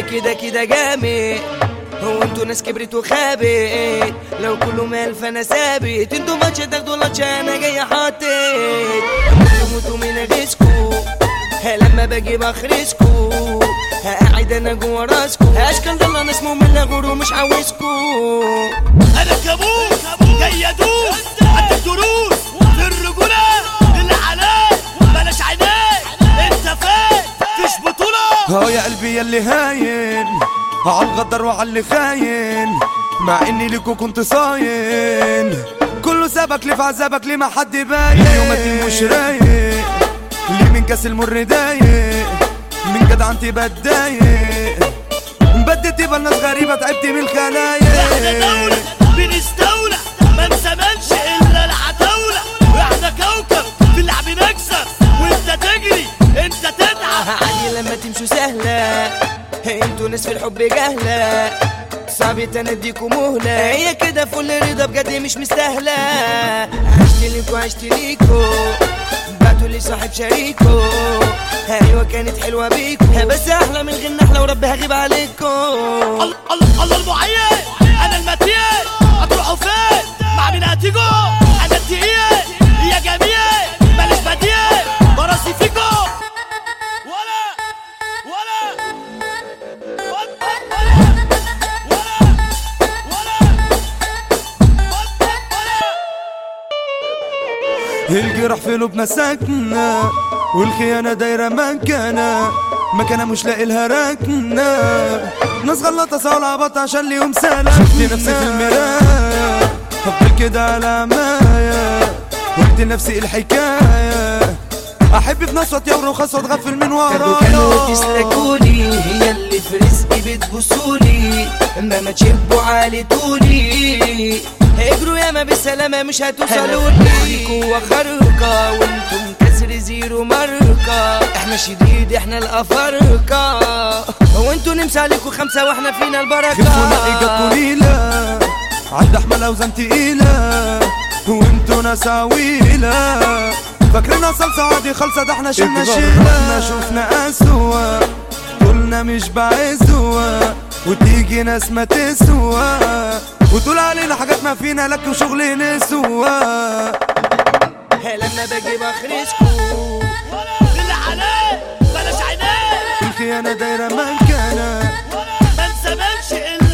كده كده جامد. هو انتوا ناس كبرت وخابت، لو كله مال فانا ثابت. انتوا ماتش تاخدوا لاتش انا جاي حاطط. موتوا من غيظكوا لما باجي بخرجكوا، قاعد انا جوا راسكو. اشكال ضل انا اسمه من غور ومش عاوزكوا. انا كابوس جاي ادوس عندك دروس في الرجوله اللي عليك بلاش عينيك. انت فين فيش بطوله. يا قلبي ياللي هاين عالغدر وعاللي خاين، مع اني ليكو كنت صاين. كله سابك ليه في عذابك ليه ما حد باين. اليوم مش رايق ليه من كاس المر دايق، من جدع انت بتضايق. بديت يبقى الناس غريبة تعبت من الخلايق. احنا دولة بنستولى ما نسمنش الا العتاولة. احنا كوكب في اللعب نكسب وانت تجري انت تتعب. عادي لما تمشوا سهلة، انتوا ناس في الحب جهلة. صعب تنديكوا مهلة، هي كده فل رضا بجد مش مستاهلة. عشت ليكوا بعتوا لي صاحب شريكو. ايوه كانت حلوة بيكو بس احلى من غير نحلة ورب هغيب عليكو. الله المعين انا المتين. هتروحوا فين مع مين هتيجوا؟ انا التقيل يا جميل ماليش بديل براسي فيكو. ولا الجرح في قلوبنا ساكنة والخيانة دايرة مكانة مش لاقي لها ركنة. ناس غلطة سوا عبط عشان ليهم سلام. شفت نفسي في المراية هفضل كده على مايا، قلت لنفسي الحكاية احب في ناس واتيا ورخص واتغفل من ورايا. كانوا تسلكولي هي اللي في رزقي بتبصولي، اما ما تشبوا عالي طولي. اجروا ياما بالسلامة مش هتوصلولي. ليكوا خرقة وانتم كسر زيرو ماركة. احنا شديد احنا الافارقة، وانتوا نمسى عليكوا 5 واحنا فينا البركة. خفونا ايجاد قليلة عد احمل اوزان تقيلة، وانتوا ناس عويلة فاكرنا صلصة عادي خالصة. ده احنا شلنا شيلة شوفنا اسوا قلنا مش بعزوا، وتيجي ناس ما تسوى وتقول علينا حاجات ما فينا لك وشغل نسوا. لما باجي بخرجكوا اللي عليه بلاش عينيك. الخيانة دايرة مكانة ما نسمنش الا